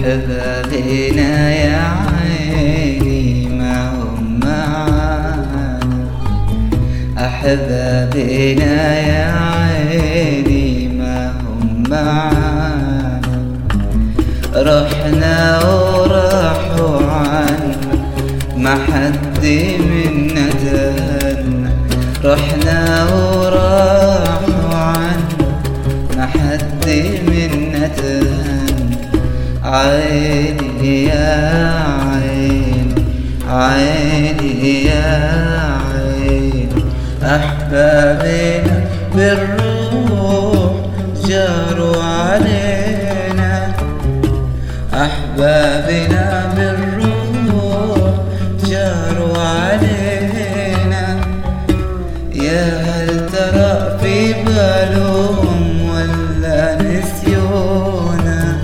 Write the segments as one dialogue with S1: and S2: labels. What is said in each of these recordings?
S1: أحبابنا يا عيني ما هم معانا، أحبابنا يا عيني ما هم معانا. رحنا وراحوا عنا ما حد منا تهنى، رحنا وراحوا عنا ما حد منا تهنى. عيني يا عيني عيني يا عيني، أحبابنا بالروح جاروا علينا، أحبابنا بالروح جاروا علينا. يا هل ترى في بالهم ولا نسيونا،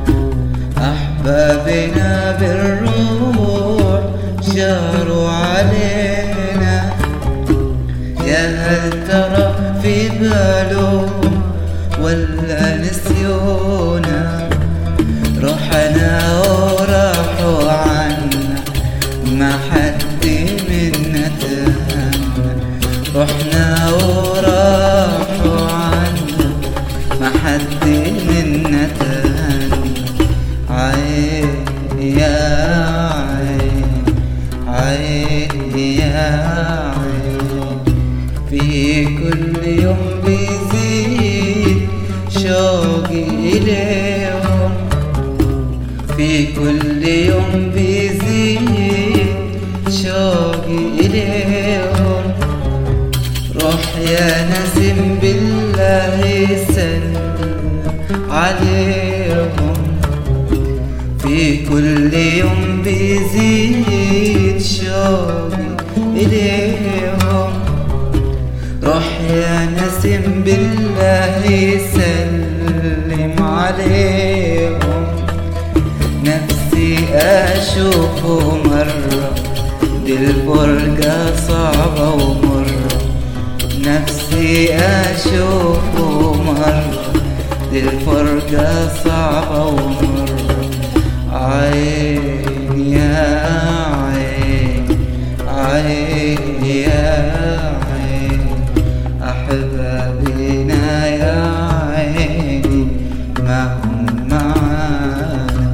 S1: أحبابنا بالروح جاروا علينا. يا هل ترى في بالهم ولا نسيونا، رحنا وراحوا عنا ما حد منا تهنى، رحنا وراحوا عنا ما حد منا تهنى. عيني يا عيني عيني يا عيني، في كل يوم بيزيد شوقي إليهم، في كل يوم بيزيد شوقي إليهم. روح يا نسيم بالله سلم عليهم، في كل يوم بيزيد شوقي إليهم. روح يا نسيم بالله سلم عليهم. نفسي أشوفه مرة دي الفرقة صعبة ومرة، نفسي أشوفه مرة دي الفرقة صعبة ومرة. عيني يا عيني عيني يا عيني، أحبابنا يا عيني ما هم معانا،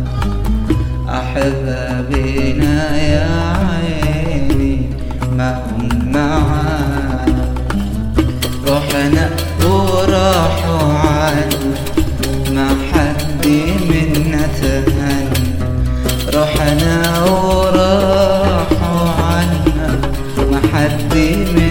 S1: أحبابنا يا عيني ما هم معانا. رحنا وراحوا عنا ما حد منا تهنى، رحنا وراحوا عنا ما حد منا